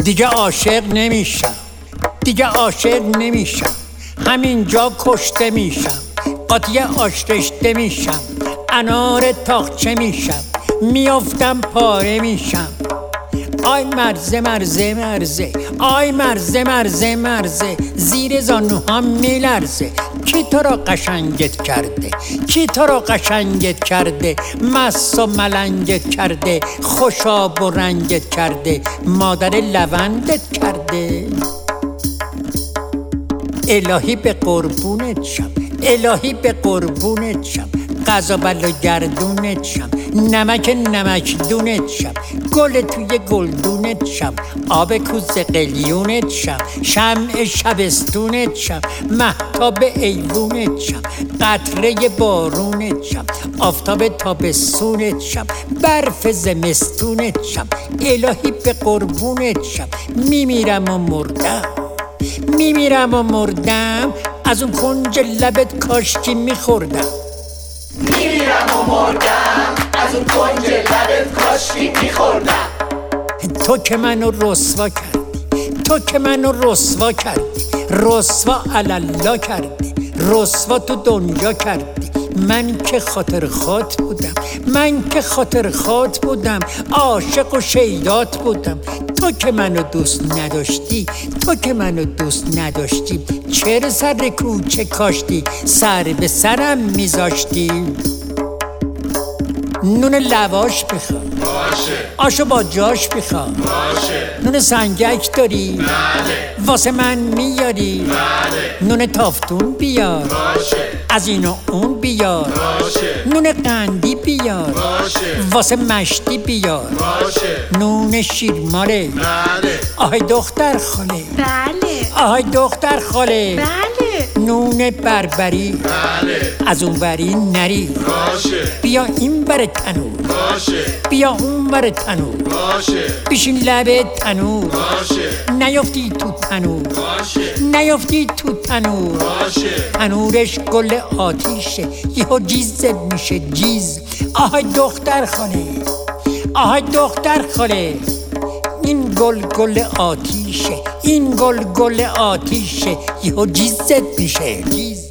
دیگه عاشق نمیشم، دیگه عاشق نمیشم، همینجا کشته میشم، قاطی آش رشته میشم، انار تاقچه میشم، میافتم پاره میشم. آی مرزه مرزه مرزه، آی مرزه مرزه مرزه، زیر زانوهام میلرزه. کی تو را قشنگت کرده؟ کی تو را قشنگت کرده؟ مست و ملنگت کرده، خوشاب و رنگت کرده، مادر لوندت کرده. الهی به قربونت شم، الهی به قربونت شم، قضا بلا گردونت شم، نمک نمک دونت شم، گل توی گلدونت شم، آب کوز قلیونت شم، شمع شبستونت شم، مهتاب ایوونت شم، قطره بارونت شم، آفتاب تابستونت شم، برف زمستونت شم. الهی به قربونت شم. میمیرم و مردم، میمیرم و مردم، از اون کنج لبت کاشکی میخوردم. میمیرم و مردم، از اون کنج لبت کاشکی میخوردم. تو که منو رسوا کردی، تو که منو رسوا کردی، رسوا علالا کردی، رسوا تو دنیا کردی. من که خاطر خات بودم، من که خاطر خات بودم، عاشق و شیدات بودم. تو که منو دوست نداشتی، تو که منو دوست نداشتی، چرا سر کوچه کاشتی، سر به سرم میذاشتی. نون لواش بخوام، باشه. آشو با جاش بخوام، باشه. نون سنگک داری؟ بله. واسه من میاری؟ بله. نون تافتون بیار، باشه. از این و اون بیار، باشه. نون قندی بیار، باشه. واسه مشتی بیار، باشه. نون شیرماله. بله. آهای دختر خاله، بله. آهای دختر خاله، بله. نون بربری، بله. از اون وری نری، باشه. بیا این بر تنور، باشه. بیا اون بر تنور، باشه. بشین لب تنور، باشه. نیافتی تو تنور، باشه. نیافتی تو تنور. باشه. تنورش گل آتیشه، یهو جیزت میشه جیز. آهای دختر خاله، آهای دختر خاله، این گل گل آتیشه، این گل گل آتیشه، یهو جیزت میشه جیز.